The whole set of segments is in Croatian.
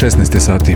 16 sati.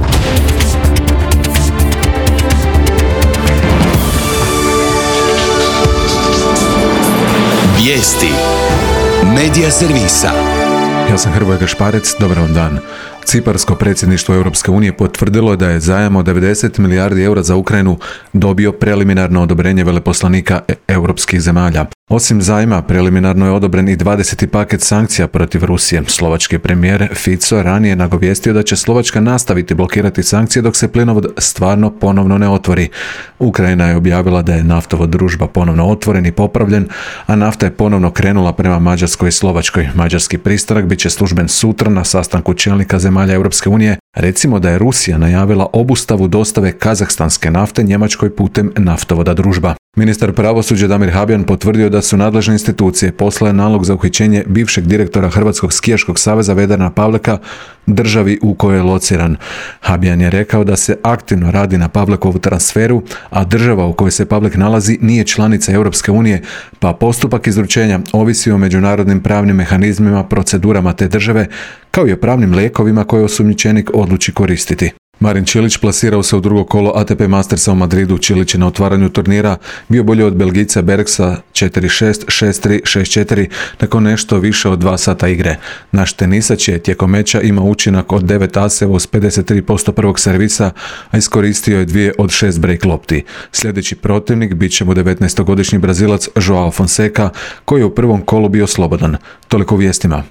Vijesti Medija servisa. Ja sam Hrvoje Gašparec, dobar vam dan. Ciparsko predsjedništvo Europske unije potvrdilo je da je zajam od 90 milijardi eura za Ukrajinu dobio preliminarno odobrenje veleposlanika europskih zemalja. Osim zajma, preliminarno je odobren i 20. paket sankcija protiv Rusije. Slovački premijer Fico ranije nagovijestio da će Slovačka nastaviti blokirati sankcije dok se plinovod stvarno ponovno ne otvori. Ukrajina je objavila da je naftovod Družba ponovno otvoren i popravljen, a nafta je ponovno krenula prema Mađarskoj i Slovačkoj. Mađarski pristanak bit će služben sutra na sastanku čelnika zemalja Europske unije. Recimo da je Rusija najavila obustavu dostave kazahstanske nafte Njemačkoj putem naftovoda Družba. Ministar pravosuđa Damir Habijan potvrdio da su nadležne institucije poslale nalog za uhićenje bivšeg direktora Hrvatskog skijaškog saveza Vedrana Pavleka državi u kojoj je lociran. Habijan je rekao da se aktivno radi na Pavlekovu transferu, a država u kojoj se Pavlek nalazi nije članica Europske unije, pa postupak izručenja ovisi o međunarodnim pravnim mehanizmima, procedurama te države, kao i o pravnim lijekovima koje osumnjičenik odluči koristiti. Marin Čilić plasirao se u drugo kolo ATP Mastersa u Madridu. Čilić je na otvaranju turnira bio bolji od Belgijca Bergsa 4-6, 6-3, 6-4 nakon nešto više od 2 sata igre. Naš tenisač je tijekom meča imao učinak od 9 aseva uz 53% prvog servisa, a iskoristio je 2 od 6 break lopti. Sljedeći protivnik bit će mu 19-godišnji Brazilac Joao Fonseca, koji je u prvom kolu bio slobodan. Toliko u vijestima.